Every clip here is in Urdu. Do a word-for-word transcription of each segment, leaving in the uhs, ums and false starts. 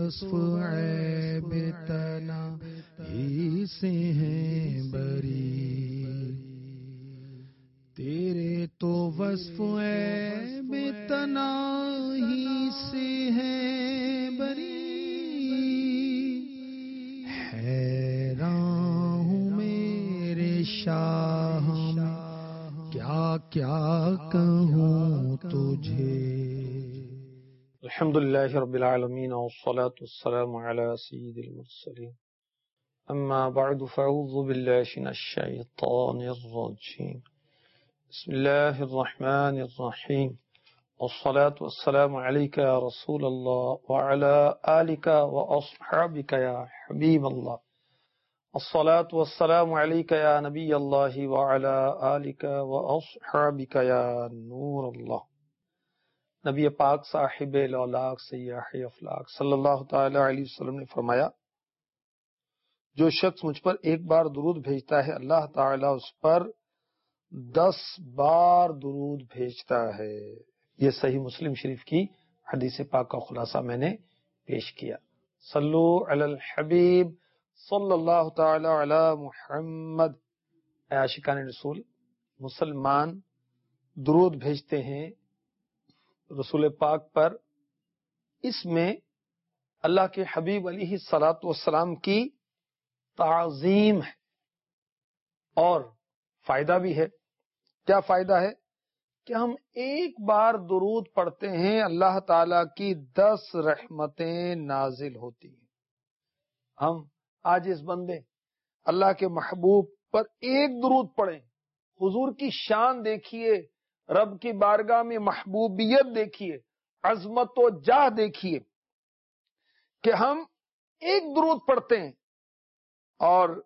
وصف عیب تنہائی سے ہیں بری، تیرے تو وصف عیب تنہائی سے ہیں بری، حیران ہوں میرے شاہ کیا کیا کہوں تجھے۔ الحمدللہ رب العالمین والصلاة والسلام علی سید المرسلین، اما بعد فاعوذ باللہ من الشیطان الرجیم، بسم اللہ الرحمن الرحیم، والصلاة والسلام علیک یا رسول اللہ وعلی آلک واصحابک یا حبیب اللہ، الصلاة والسلام علیک یا نبی اللہ وعلی آلک واصحابک یا نور اللہ۔ نبی پاک صاحب لولاک سیاح افلاک صلی اللہ تعالی علیہ وسلم نے فرمایا، جو شخص مجھ پر ایک بار درود بھیجتا ہے اللہ تعالیٰ اس پر دس بار درود بھیجتا ہے۔ یہ صحیح مسلم شریف کی حدیث پاک کا خلاصہ میں نے پیش کیا۔ صلو علی الحبیب صلی اللہ تعالی علی محمد۔ اے عاشقان رسول، مسلمان درود بھیجتے ہیں رسول پاک پر، اس میں اللہ کے حبیب علیہ الصلاۃ والسلام کی تعظیم ہے اور فائدہ بھی ہے۔ کیا فائدہ ہے؟ کہ ہم ایک بار درود پڑھتے ہیں اللہ تعالی کی دس رحمتیں نازل ہوتی ہیں۔ ہم آج اس بندے اللہ کے محبوب پر ایک درود پڑھیں، حضور کی شان دیکھیے، رب کی بارگاہ میں محبوبیت دیکھیے، عظمت و جاہ دیکھیے کہ ہم ایک درود پڑھتے ہیں اور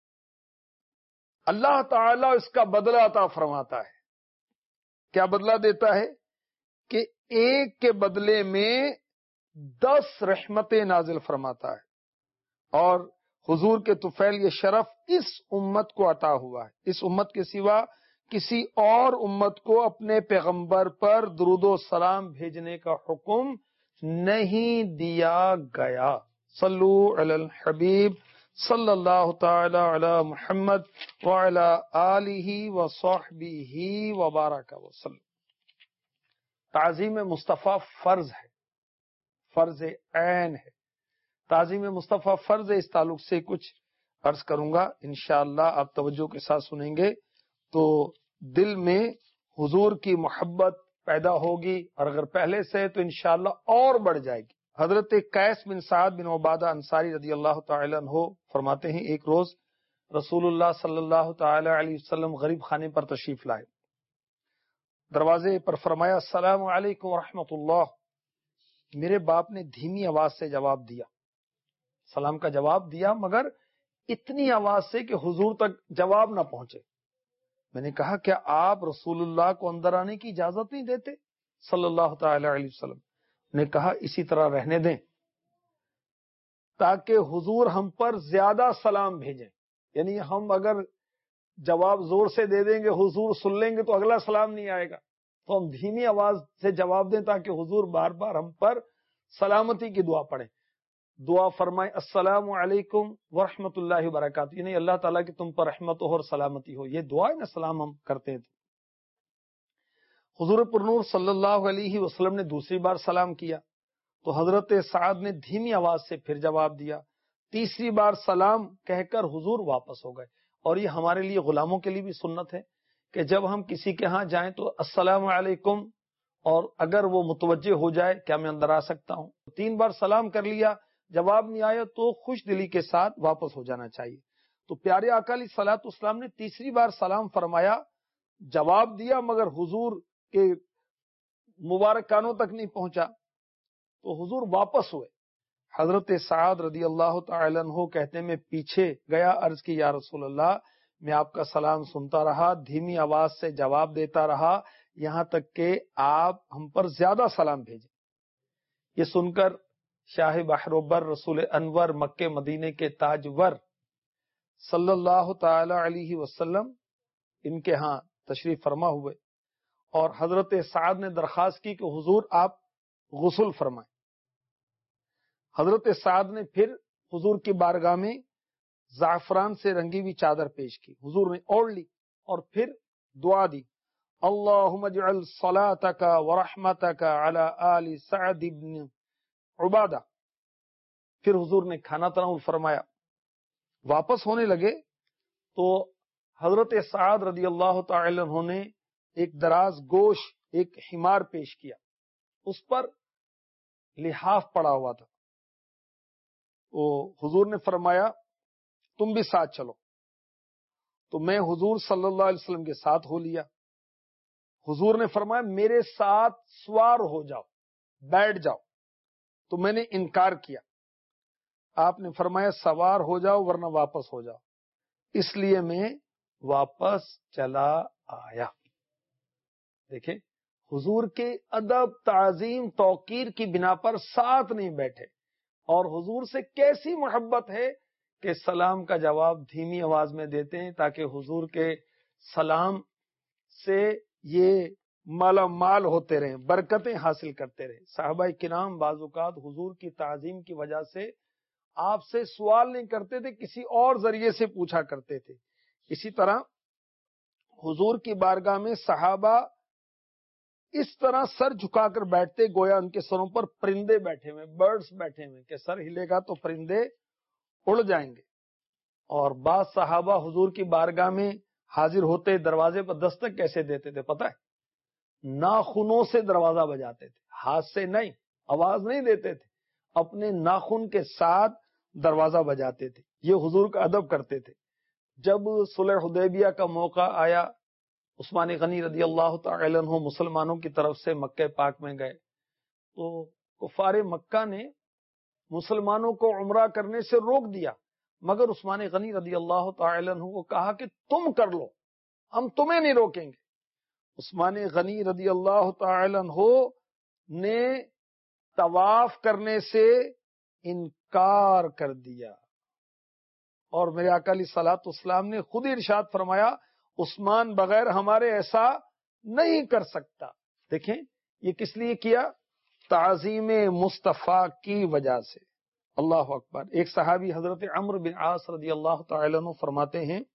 اللہ تعالی اس کا بدلہ عطا فرماتا ہے۔ کیا بدلہ دیتا ہے؟ کہ ایک کے بدلے میں دس رحمتیں نازل فرماتا ہے، اور حضور کے طفیل یہ شرف اس امت کو عطا ہوا ہے۔ اس امت کے سوا کسی اور امت کو اپنے پیغمبر پر درود و سلام بھیجنے کا حکم نہیں دیا گیا۔ صلو علی الحبیب صلی اللہ تعالی علی محمد وعلی آلہ وصحبہ وبارک وسلم۔ تعظیم مصطفیٰ فرض ہے، فرض عین ہے۔ تعظیم مصطفیٰ فرض ہے، اس تعلق سے کچھ عرض کروں گا انشاءاللہ، آپ توجہ کے ساتھ سنیں گے تو دل میں حضور کی محبت پیدا ہوگی، اور اگر پہلے سے تو انشاءاللہ اور بڑھ جائے گی۔ حضرت قیس بن سعد بن عبادہ انصاری رضی اللہ تعالی عنہ فرماتے ہیں، ایک روز رسول اللہ صلی اللہ تعالی علیہ وسلم غریب خانے پر تشریف لائے، دروازے پر فرمایا السلام علیکم ورحمۃ اللہ۔ میرے باپ نے دھیمی آواز سے جواب دیا، سلام کا جواب دیا، مگر اتنی آواز سے کہ حضور تک جواب نہ پہنچے۔ میں نے کہا کیا آپ رسول اللہ کو اندر آنے کی اجازت نہیں دیتے صلی اللہ تعالی علیہ وسلم؟ نے کہا اسی طرح رہنے دیں تاکہ حضور ہم پر زیادہ سلام بھیجیں، یعنی ہم اگر جواب زور سے دے دیں گے، حضور سن لیں گے تو اگلا سلام نہیں آئے گا، تو ہم دھیمی آواز سے جواب دیں تاکہ حضور بار بار ہم پر سلامتی کی دعا پڑھیں۔ دعا فرمائے السلام علیکم ورحمۃ اللہ وبرکاتہ، یعنی اللہ تعالیٰ کی تم پر رحمت ہو اور سلامتی ہو، یہ دعا ہے نا سلام ہم کرتے تھے۔ حضور پرنور صلی اللہ علیہ وسلم نے دوسری بار سلام کیا تو حضرت سعد نے دھیمی آواز سے پھر جواب دیا۔ تیسری بار سلام کہہ کر حضور واپس ہو گئے، اور یہ ہمارے لیے غلاموں کے لیے بھی سنت ہے کہ جب ہم کسی کے ہاں جائیں تو السلام علیکم، اور اگر وہ متوجہ ہو جائے کیا میں اندر آ سکتا ہوں، تین بار سلام کر لیا، جواب نہیں آیا تو خوش دلی کے ساتھ واپس ہو جانا چاہیے۔ تو پیارے آقا علیہ الصلوۃ والسلام نے تیسری بار سلام فرمایا، جواب دیا، مگر حضور کے مبارک کانوں تک نہیں پہنچا، تو حضور واپس ہوئے۔ حضرت سعد رضی اللہ تعالی عنہ کہتے ہیں میں پیچھے گیا، عرض کی یا رسول اللہ، میں آپ کا سلام سنتا رہا، دھیمی آواز سے جواب دیتا رہا، یہاں تک کہ آپ ہم پر زیادہ سلام بھیجیں۔ یہ سن کر شاہ بحروبر رسول انور مکے مدینے کے تاجور صلی اللہ تعالی علیہ وسلم ان کے ہاں تشریف فرما ہوئے، اور حضرت سعد نے درخواست کی کہ حضور آپ غسل فرمائیں۔ حضرت سعد نے پھر حضور کی بارگاہ میں زعفران سے رنگی ہوئی چادر پیش کی، حضور نے اوڑھ لی اور پھر دعا دی، اللہم اجعل صلاتک ورحمتک علی آل سعد بن عبادہ۔ پھر حضور نے کھانا تناول فرمایا، واپس ہونے لگے تو حضرت سعد رضی اللہ تعالی عنہ نے ایک دراز گوش ایک حمار پیش کیا، اس پر لحاف پڑا ہوا تھا۔ وہ حضور نے فرمایا تم بھی ساتھ چلو، تو میں حضور صلی اللہ علیہ وسلم کے ساتھ ہو لیا۔ حضور نے فرمایا میرے ساتھ سوار ہو جاؤ، بیٹھ جاؤ، تو میں نے انکار کیا۔ آپ نے فرمایا سوار ہو جاؤ ورنہ واپس ہو جاؤ، اس لیے میں واپس چلا آیا۔ دیکھیں حضور کے ادب، تعظیم، توقیر کی بنا پر ساتھ نہیں بیٹھے، اور حضور سے کیسی محبت ہے کہ سلام کا جواب دھیمی آواز میں دیتے ہیں تاکہ حضور کے سلام سے یہ مالا مال ہوتے رہیں، برکتیں حاصل کرتے رہیں۔ صحابہ کرام بعض اوقات حضور کی تعظیم کی وجہ سے آپ سے سوال نہیں کرتے تھے، کسی اور ذریعے سے پوچھا کرتے تھے۔ اسی طرح حضور کی بارگاہ میں صحابہ اس طرح سر جھکا کر بیٹھتے گویا ان کے سروں پر پرندے بیٹھے ہوئے، برڈز بیٹھے ہوئے، کہ سر ہلے گا تو پرندے اڑ جائیں گے۔ اور بعض صحابہ حضور کی بارگاہ میں حاضر ہوتے دروازے پر دستک کیسے دیتے تھے پتہ ہے؟ ناخنوں سے دروازہ بجاتے تھے، ہاتھ سے نہیں، آواز نہیں دیتے تھے، اپنے ناخن کے ساتھ دروازہ بجاتے تھے۔ یہ حضور کا ادب کرتے تھے۔ جب صلح حدیبیہ کا موقع آیا، عثمان غنی رضی اللہ تعالی عنہ مسلمانوں کی طرف سے مکہ پاک میں گئے، تو کفار مکہ نے مسلمانوں کو عمرہ کرنے سے روک دیا، مگر عثمان غنی رضی اللہ تعالی عنہ کو کہا کہ تم کر لو، ہم تمہیں نہیں روکیں گے۔ عثمان غنی رضی اللہ تعالی عنہ نے طواف کرنے سے انکار کر دیا، اور میرے آقا علیہ الصلوۃ والسلام نے خود ارشاد فرمایا عثمان بغیر ہمارے ایسا نہیں کر سکتا۔ دیکھیں یہ کس لیے کیا؟ تعظیم مصطفیٰ کی وجہ سے۔ اللہ اکبر۔ ایک صحابی حضرت عمرو بن عاص رضی اللہ تعالی عنہ فرماتے ہیں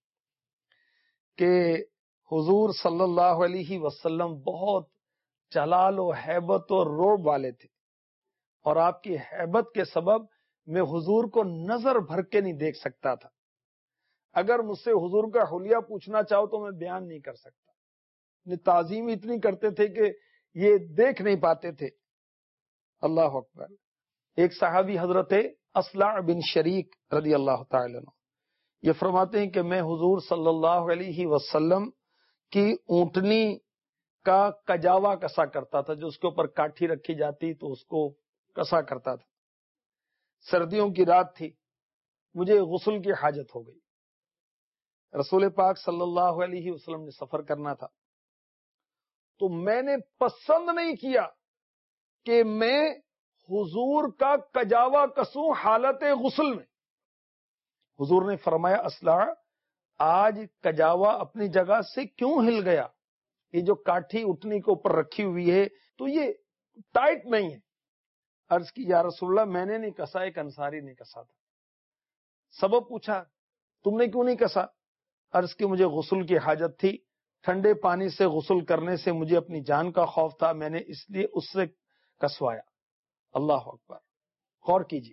کہ حضور صلی اللہ علیہ وسلم بہت جلال و حیبت و رعب والے تھے، اور آپ کی حیبت کے سبب میں حضور کو نظر بھر کے نہیں دیکھ سکتا تھا۔ اگر مجھ سے حضور کا حلیہ پوچھنا چاہو تو میں بیان نہیں کر سکتا۔ تعظیم اتنی کرتے تھے کہ یہ دیکھ نہیں پاتے تھے۔ اللہ اکبر۔ ایک صحابی حضرت اصلع بن شریک رضی اللہ تعالی عنہ یہ فرماتے ہیں کہ میں حضور صلی اللہ علیہ وسلم کی اونٹنی کا کجاوا کسا کرتا تھا، جو اس کے اوپر کاٹھی رکھی جاتی تو اس کو کسا کرتا تھا۔ سردیوں کی رات تھی، مجھے غسل کی حاجت ہو گئی۔ رسول پاک صلی اللہ علیہ وسلم نے سفر کرنا تھا، تو میں نے پسند نہیں کیا کہ میں حضور کا کجاوا کسوں حالت غسل میں۔ حضور نے فرمایا اصلع آج کجاوا اپنی جگہ سے کیوں ہل گیا؟ یہ جو کاٹھی اٹھنی کے اوپر رکھی ہوئی ہے تو یہ ٹائٹ نہیں ہے۔ عرض کی یا رسول اللہ میں نے نہیں کسا، ایک انصاری نے کسا تھا۔ سبب پوچھا تم نے کیوں نہیں کسا؟ عرض کی مجھے غسل کی حاجت تھی، ٹھنڈے پانی سے غسل کرنے سے مجھے اپنی جان کا خوف تھا، میں نے اس لیے اس سے کسوایا۔ اللہ اکبر۔ غور کیجیے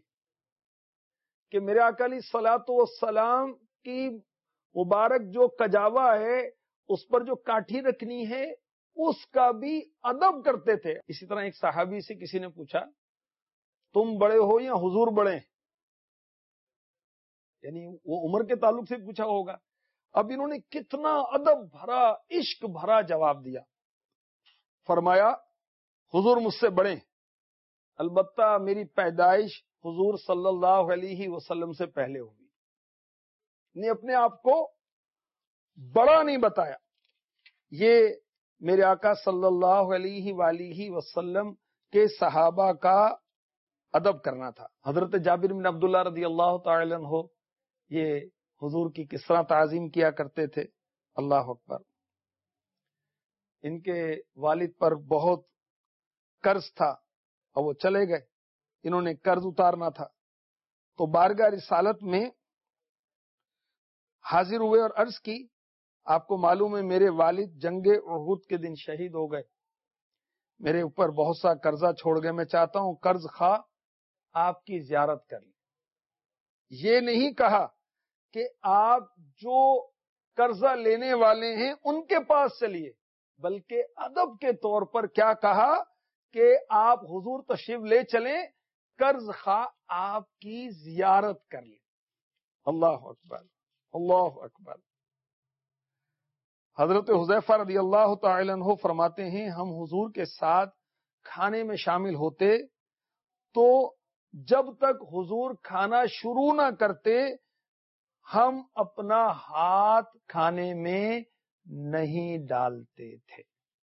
کہ میرے آقا علیہ الصلوۃ والسلام کی مبارک جو کجاوا ہے اس پر جو کاٹھی رکھنی ہے اس کا بھی ادب کرتے تھے۔ اسی طرح ایک صحابی سے کسی نے پوچھا تم بڑے ہو یا حضور بڑے ہیں؟ یعنی وہ عمر کے تعلق سے پوچھا ہوگا۔ اب انہوں نے کتنا ادب بھرا، عشق بھرا جواب دیا۔ فرمایا حضور مجھ سے بڑے ہیں، البتہ میری پیدائش حضور صلی اللہ علیہ وسلم سے پہلے ہوئی، نے اپنے آپ کو بڑا نہیں بتایا۔ یہ میرے آقا صلی اللہ علیہ وآلہ وسلم کے صحابہ کا ادب کرنا تھا۔ حضرت جابر بن عبداللہ رضی اللہ تعالی عنہ یہ حضور کی کس طرح تعظیم کیا کرتے تھے۔ اللہ اکبر۔ ان کے والد پر بہت قرض تھا اور وہ چلے گئے، انہوں نے قرض اتارنا تھا، تو بارگاہ رسالت میں حاضر ہوئے اور عرض کی، آپ کو معلوم ہے میرے والد جنگ احد کے دن شہید ہو گئے، میرے اوپر بہت سا قرضہ چھوڑ گئے، میں چاہتا ہوں قرض خواہ آپ کی زیارت کر لیں۔ یہ نہیں کہا کہ آپ جو قرضہ لینے والے ہیں ان کے پاس چلیے، بلکہ ادب کے طور پر کیا کہا کہ آپ حضور تشریف لے چلیں، قرض خواہ آپ کی زیارت کر لیں۔ اللہ اکبر، اللہ اکبر۔ حضرت حذیفہ رضی اللہ تعالی عنہ فرماتے ہیں ہم حضور کے ساتھ کھانے میں شامل ہوتے تو جب تک حضور کھانا شروع نہ کرتے ہم اپنا ہاتھ کھانے میں نہیں ڈالتے تھے۔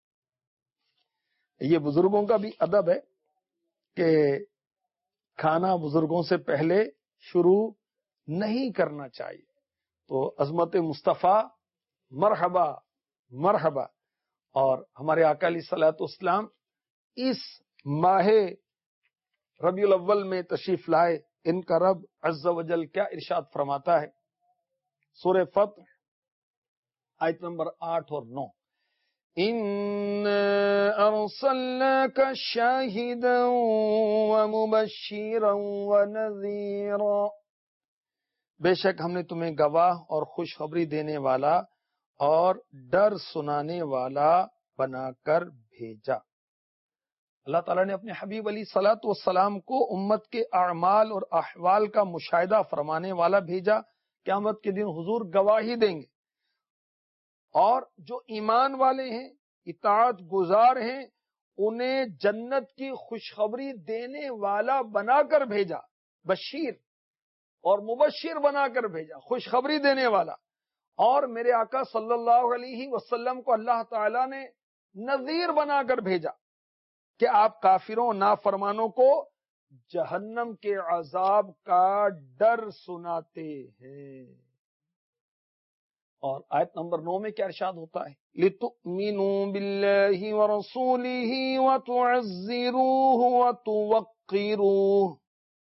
یہ بزرگوں کا بھی ادب ہے کہ کھانا بزرگوں سے پہلے شروع نہیں کرنا چاہیے۔ تو عظمت مصطفیٰ مرحبا مرحبا۔ اور ہمارے آقا علیہ الصلوۃ والسلام اس ماہ ربیع الاول میں تشریف لائے، ان کا رب عز و جل کیا ارشاد فرماتا ہے؟ سورہ فتح آیت نمبر آٹھ اور نو، اِنَّا أَرْسَلْنَاكَ شَاهِدًا وَمُبَشِّرًا وَنَذِيرًا، بے شک ہم نے تمہیں گواہ اور خوشخبری دینے والا اور ڈر سنانے والا بنا کر بھیجا۔ اللہ تعالیٰ نے اپنے حبیب علیہ الصلوۃ والسلام کو امت کے اعمال اور احوال کا مشاہدہ فرمانے والا بھیجا۔ قیامت کے دن حضور گواہی دیں گے، اور جو ایمان والے ہیں، اطاعت گزار ہیں، انہیں جنت کی خوشخبری دینے والا بنا کر بھیجا، بشیر اور مبشر بنا کر بھیجا، خوشخبری دینے والا۔ اور میرے آقا صلی اللہ علیہ وسلم کو اللہ تعالیٰ نے نذیر بنا کر بھیجا کہ آپ کافروں نافرمانوں کو جہنم کے عذاب کا ڈر سناتے ہیں۔ اور آیت نمبر نو میں کیا ارشاد ہوتا ہے؟ لِتُؤْمِنُوا بِاللَّهِ وَرَسُولِهِ وَتُعَزِّرُوهُ وَتُوَقِّرُوهُ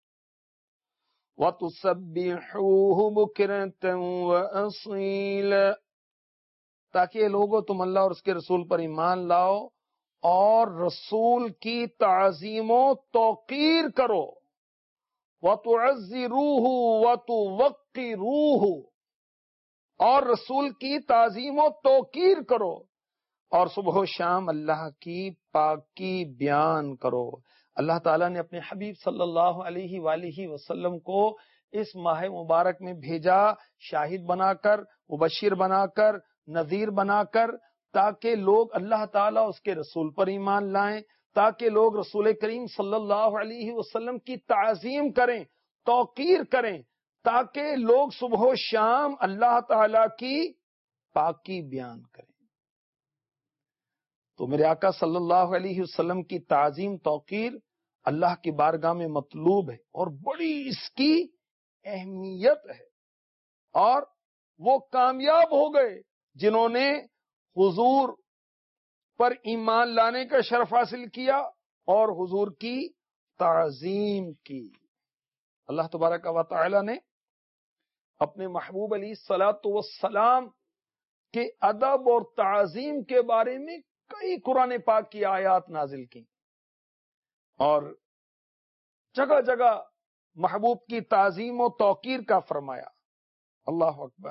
وَتُسَبِّحُوهُ بُكْرَةً وَأَصِيلًا، تاکہ لوگوں تم اللہ اور اس کے رسول پر ایمان لاؤ اور رسول کی تعظیم و توقیر کرو، وَتُعَزِّرُوهُ وَتُوَقِّرُوهُ، اور رسول کی تعظیم و توقیر کرو، اور صبح و شام اللہ کی پاکی بیان کرو۔ اللہ تعالیٰ نے اپنے حبیب صلی اللہ علیہ وآلہ وسلم کو اس ماہ مبارک میں بھیجا، شاہد بنا کر، مبشر بنا کر، نذیر بنا کر، تاکہ لوگ اللہ تعالیٰ اس کے رسول پر ایمان لائیں، تاکہ لوگ رسول کریم صلی اللہ علیہ وسلم کی تعظیم کریں، توقیر کریں، تاکہ لوگ صبح و شام اللہ تعالیٰ کی پاکی بیان کریں۔ تو میرے آقا صلی اللہ علیہ وسلم کی تعظیم توقیر اللہ کی بارگاہ میں مطلوب ہے، اور بڑی اس کی اہمیت ہے، اور وہ کامیاب ہو گئے جنہوں نے حضور پر ایمان لانے کا شرف حاصل کیا اور حضور کی تعظیم کی۔ اللہ تبارک و تعالی نے اپنے محبوب علیہ الصلوۃ والسلام کے ادب اور تعظیم کے بارے میں کئی قرآن پاک کی آیات نازل کی، اور جگہ جگہ محبوب کی تعظیم و توقیر کا فرمایا۔ اللہ اکبر۔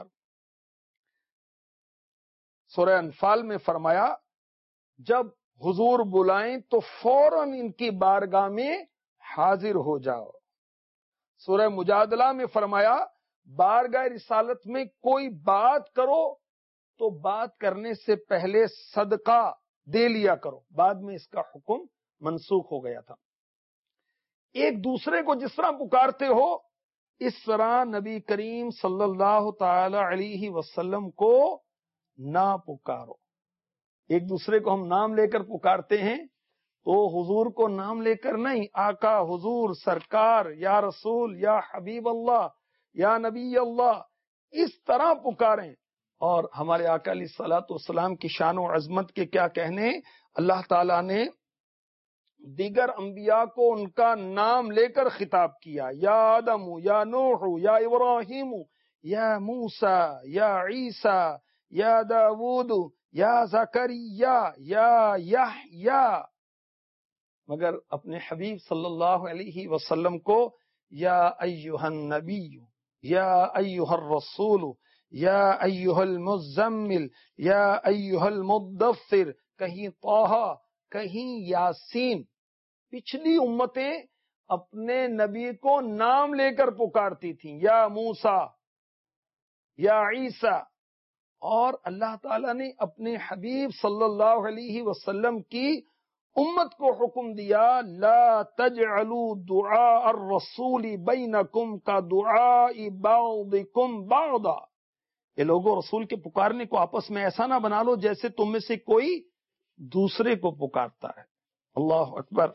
سورہ انفال میں فرمایا جب حضور بلائیں تو فوراً ان کی بارگاہ میں حاضر ہو جاؤ۔ سورہ مجادلہ میں فرمایا بارگاہ رسالت میں کوئی بات کرو تو بات کرنے سے پہلے صدقہ دے لیا کرو، بعد میں اس کا حکم منسوخ ہو گیا تھا۔ ایک دوسرے کو جس طرح پکارتے ہو اس طرح نبی کریم صلی اللہ تعالی علیہ وسلم کو نہ پکارو۔ ایک دوسرے کو ہم نام لے کر پکارتے ہیں تو حضور کو نام لے کر نہیں، آقا، حضور، سرکار، یا رسول، یا حبیب اللہ، یا نبی اللہ، اس طرح پکاریں۔ اور ہمارے آقا علیہ الصلوۃ والسلام کی شان و عظمت کے کیا کہنے، اللہ تعالیٰ نے دیگر انبیاء کو ان کا نام لے کر خطاب کیا، یا آدم یا نوح یا ابراہیم یا موسیٰ یا عیسیٰ یا داود یا زکریا یا یحییٰ، مگر اپنے حبیب صلی اللہ علیہ وسلم کو یا ایھا النبی یا ایھا الرسول یا ایھا المزمل یا ایھا المدثر، کہیں طٰہٰ کہیں یاسین۔ پچھلی امتیں اپنے نبی کو نام لے کر پکارتی تھیں، یا موسیٰ یا عیسیٰ، اور اللہ تعالیٰ نے اپنے حبیب صلی اللہ علیہ وسلم کی امت کو حکم دیا، لا تجعلوا دعاء الرسول بینکم کدعاء بعضکم بعضا، یہ لوگوں رسول کے پکارنے کو آپس میں ایسا نہ بنا لو جیسے تم میں سے کوئی دوسرے کو پکارتا ہے۔ اللہ اکبر۔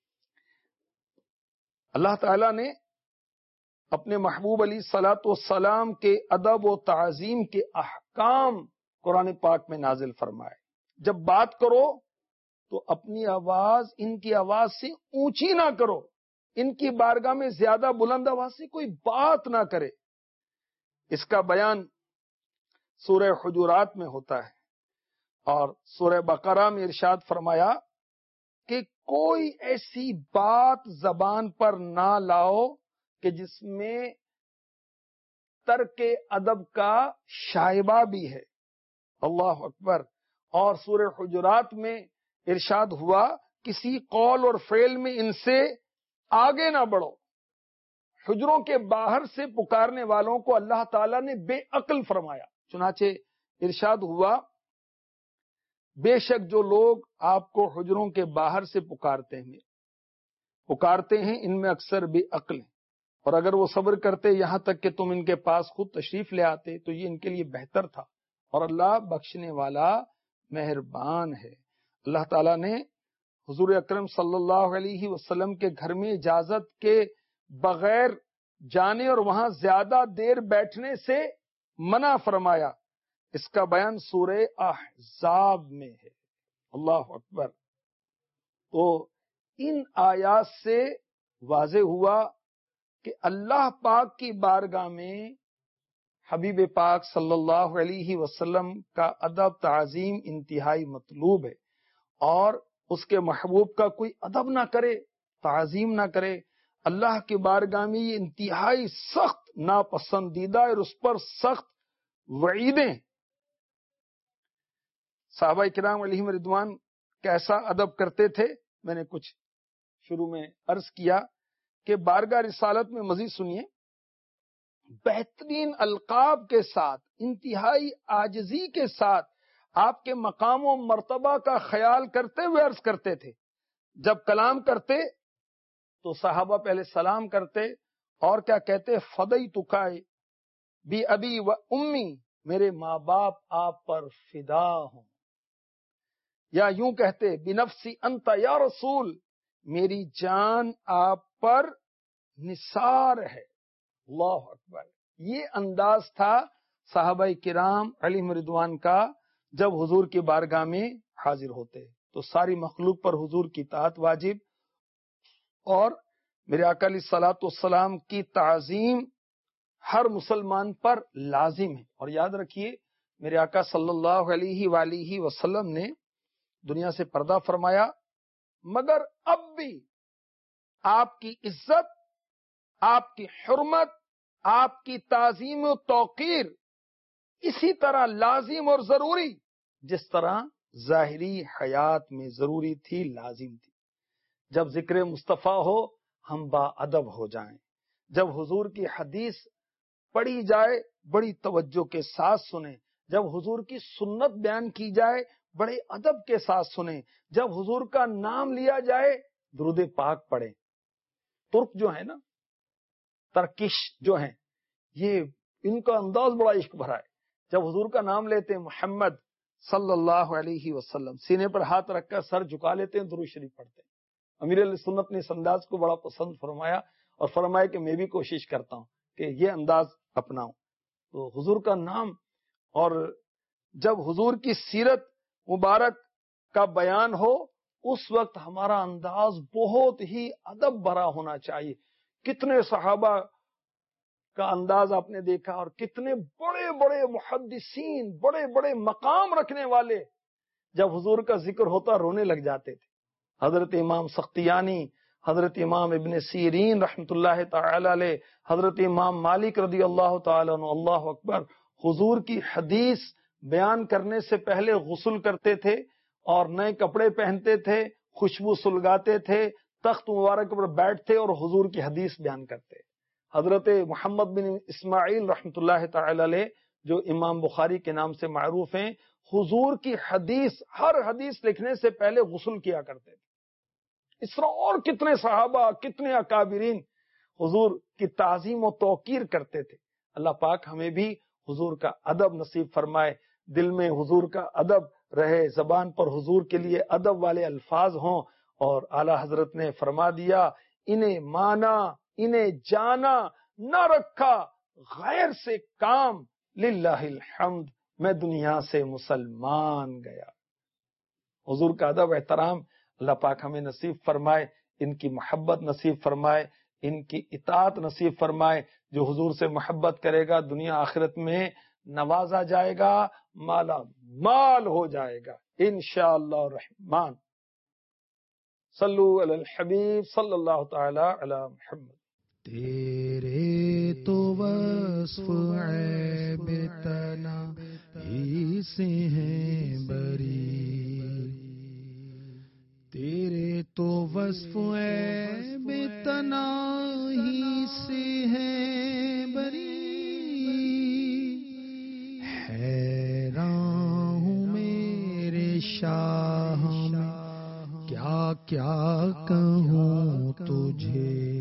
اللہ تعالیٰ نے اپنے محبوب علیہ الصلوۃ والسلام کے ادب و تعظیم کے احکام قرآن پاک میں نازل فرمائے۔ جب بات کرو تو اپنی آواز ان کی آواز سے اونچی نہ کرو، ان کی بارگاہ میں زیادہ بلند آواز سے کوئی بات نہ کرے۔ اس کا بیان سورہ حجرات میں ہوتا ہے، اور سورہ بقرہ میں ارشاد فرمایا کہ کوئی ایسی بات زبان پر نہ لاؤ کہ جس میں ترک ادب کا شائبہ بھی ہے۔ اللہ اکبر۔ اور سورہ حجرات میں ارشاد ہوا کسی قول اور فعل میں ان سے آگے نہ بڑھو۔ حجروں کے باہر سے پکارنے والوں کو اللہ تعالیٰ نے بے عقل فرمایا، چنانچہ ارشاد ہوا بے شک جو لوگ آپ کو حجروں کے باہر سے پکارتے ہیں پکارتے ہیں ان میں اکثر بے عقل ہیں، اور اگر وہ صبر کرتے یہاں تک کہ تم ان کے پاس خود تشریف لے آتے تو یہ ان کے لیے بہتر تھا، اور اللہ بخشنے والا مہربان ہے۔ اللہ تعالیٰ نے حضور اکرم صلی اللہ علیہ وسلم کے گھر میں اجازت کے بغیر جانے اور وہاں زیادہ دیر بیٹھنے سے منع فرمایا۔ اس کا بیان سورہ احزاب میں ہے۔ اللہ اکبر۔ تو ان آیات سے واضح ہوا کہ اللہ پاک کی بارگاہ میں حبیب پاک صلی اللہ علیہ وسلم کا ادب تعظیم انتہائی مطلوب ہے، اور اس کے محبوب کا کوئی ادب نہ کرے، تعظیم نہ کرے، اللہ کی بارگاہ میں یہ انتہائی سخت ناپسندیدہ اور اس پر سخت وعیدیں۔ صحابہ کرام علیہم رضوان کیسا ادب کرتے تھے، میں نے کچھ شروع میں عرض کیا کہ بارگاہ رسالت میں مزید سنیے، بہترین القاب کے ساتھ انتہائی عاجزی کے ساتھ آپ کے مقام و مرتبہ کا خیال کرتے ہوئے عرض کرتے تھے۔ جب کلام کرتے تو صحابہ پہلے سلام کرتے اور کیا کہتے، فدیتک بی ابی و امی، میرے ماں باپ آپ پر فدا ہوں، یا یوں کہتے بنفسی انت یا رسول، میری جان آپ پر نثار ہے۔ اللہ اکبر۔ یہ انداز تھا صحابہ کرام علیہم رضوان کا جب حضور کی بارگاہ میں حاضر ہوتے تو ساری مخلوق پر حضور کی اطاعت واجب، اور میرے آقا علیہ الصلوۃ والسلام کی تعظیم ہر مسلمان پر لازم ہے۔ اور یاد رکھیے میرے آقا صلی اللہ علیہ وآلہ وسلم نے دنیا سے پردہ فرمایا، مگر اب بھی آپ کی عزت، آپ کی حرمت، آپ کی تعظیم و توقیر اسی طرح لازم اور ضروری جس طرح ظاہری حیات میں ضروری تھی، لازم تھی۔ جب ذکر مصطفیٰ ہو ہم با ادب ہو جائیں، جب حضور کی حدیث پڑھی جائے بڑی توجہ کے ساتھ سنیں، جب حضور کی سنت بیان کی جائے بڑے ادب کے ساتھ سنیں، جب حضور کا نام لیا جائے درود پاک پڑھیں۔ ترک جو ہے نا، ترکش جو ہیں، یہ ان کا انداز بڑا عشق بھرا ہے۔ جب حضور کا نام لیتے ہیں محمد صلی اللہ علیہ وسلم، سینے پر ہاتھ رکھ کر سر جھکا لیتے ہیں، درود شریف پڑھتے ہیں۔ امیر علیہ سنت نے اس انداز کو بڑا پسند فرمایا اور فرمایا کہ میں بھی کوشش کرتا ہوں کہ یہ انداز اپناؤں۔ تو حضور کا نام، اور جب حضور کی سیرت مبارک کا بیان ہو اس وقت ہمارا انداز بہت ہی ادب بھرا ہونا چاہیے. کتنے صحابہ کا انداز آپ نے دیکھا اور کتنے بڑے بڑے محدثین، بڑے بڑے مقام رکھنے والے جب حضور کا ذکر ہوتا رونے لگ جاتے تھے. حضرت امام سختیانی، حضرت امام ابن سیرین رحمت اللہ تعالی علیہ، حضرت امام مالک رضی اللہ تعالی عنہ. اللہ اکبر. حضور کی حدیث بیان کرنے سے پہلے غسل کرتے تھے اور نئے کپڑے پہنتے تھے، خوشبو سلگاتے تھے، تخت مبارک پر بیٹھتے اور حضور کی حدیث بیان کرتے. حضرت محمد بن اسماعیل رحمت اللہ تعالی علیہ جو امام بخاری کے نام سے معروف ہیں، حضور کی حدیث، ہر حدیث لکھنے سے پہلے غسل کیا کرتے تھے. اس طرح اور کتنے صحابہ، کتنے اکابرین حضور کی تعظیم و توقیر کرتے تھے. اللہ پاک ہمیں بھی حضور کا ادب نصیب فرمائے، دل میں حضور کا ادب رہے، زبان پر حضور کے لیے ادب والے الفاظ ہوں. اور اعلی حضرت نے فرما دیا، انہیں مانا، انہیں جانا، نہ رکھا غیر سے کام، للہ الحمد، میں دنیا سے مسلمان گیا. حضور کا ادب احترام اللہ پاک ہمیں نصیب فرمائے، ان کی محبت نصیب فرمائے، ان کی اطاعت نصیب فرمائے. جو حضور سے محبت کرے گا دنیا آخرت میں نوازا جائے گا، مالا مال ہو جائے گا انشاءاللہ الرحمن. صلو علی الحبیب صلی اللہ تعالی علی محمد. تیرے تو وصف عیب تنا ہی سے ہیں بری، تیرے تو وصف عیب تنا ہی سے ہیں بری. حیران ہوں میرے شاہ میں، کیا کیا کہوں تجھے،